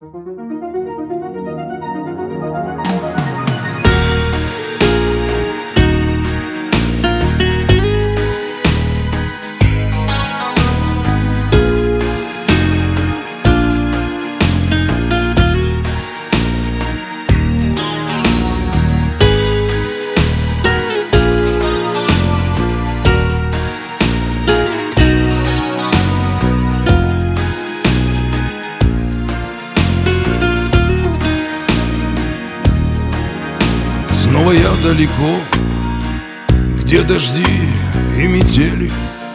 Снова я далеко, где дожди и метели,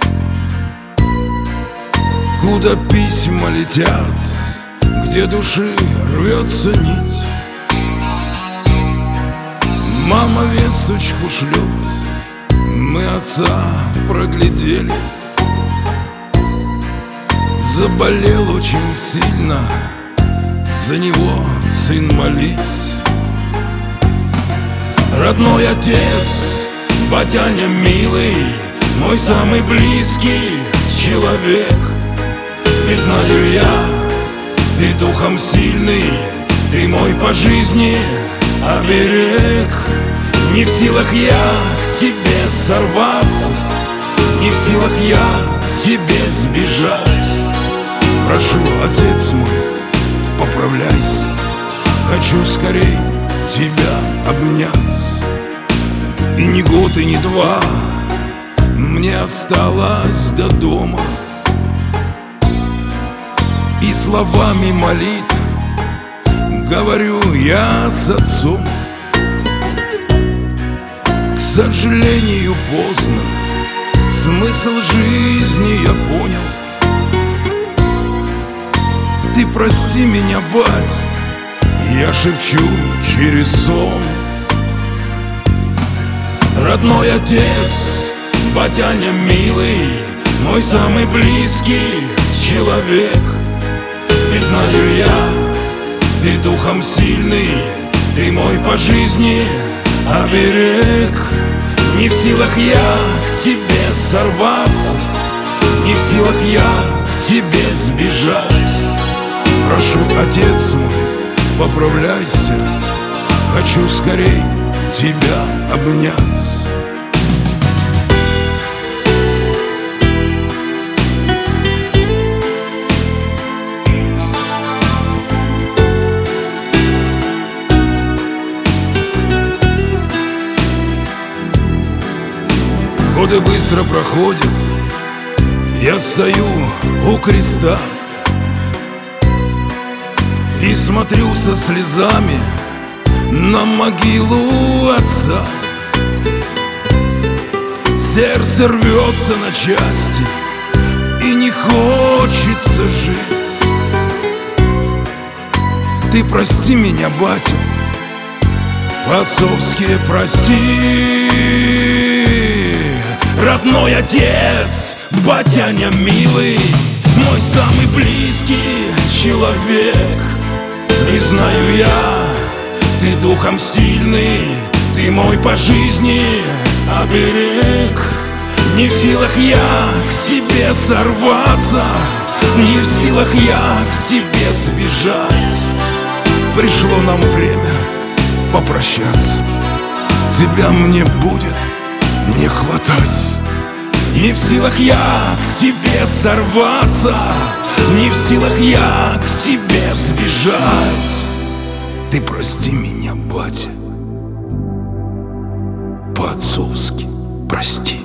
куда письма летят, где души рвется нить. Мама весточку шлет, мы отца проглядели. Заболел очень сильно, за него, сын, молись. Родной отец, батяня милый, мой самый близкий человек. Ведь знаю я, ты духом сильный, ты мой по жизни оберег. Не в силах я к тебе сорваться, не в силах я к тебе сбежать. Прошу, отец мой, поправляйся, хочу скорей тебя обнять. И ни год, и ни два мне осталось до дома, и словами молитв говорю я с отцом. К сожалению, поздно, смысл жизни я понял. Ты прости меня, бать, я шепчу через сон. Родной отец, батяня милый, мой самый близкий человек. Ведь знаю я, ты духом сильный, ты мой по жизни оберег. Не в силах я к тебе сорваться, не в силах я к тебе сбежать. Прошу, отец мой, поправляйся, хочу скорей тебя обнять. Годы быстро проходят, я стою у креста и смотрю со слезами на могилу отца. Сердце рвется на части и не хочется жить. Ты прости меня, батя, по-отцовски прости. Родной отец, батяня милый, мой самый близкий человек. И знаю я, ты духом сильный, ты мой по жизни оберег. Не в силах я к тебе сорваться, не в силах я к тебе сбежать. Пришло нам время попрощаться, тебя мне будет не хватать. Не в силах я к тебе сорваться, не в силах я к тебе сбежать. Ты прости меня, батя, по-отцовски прости.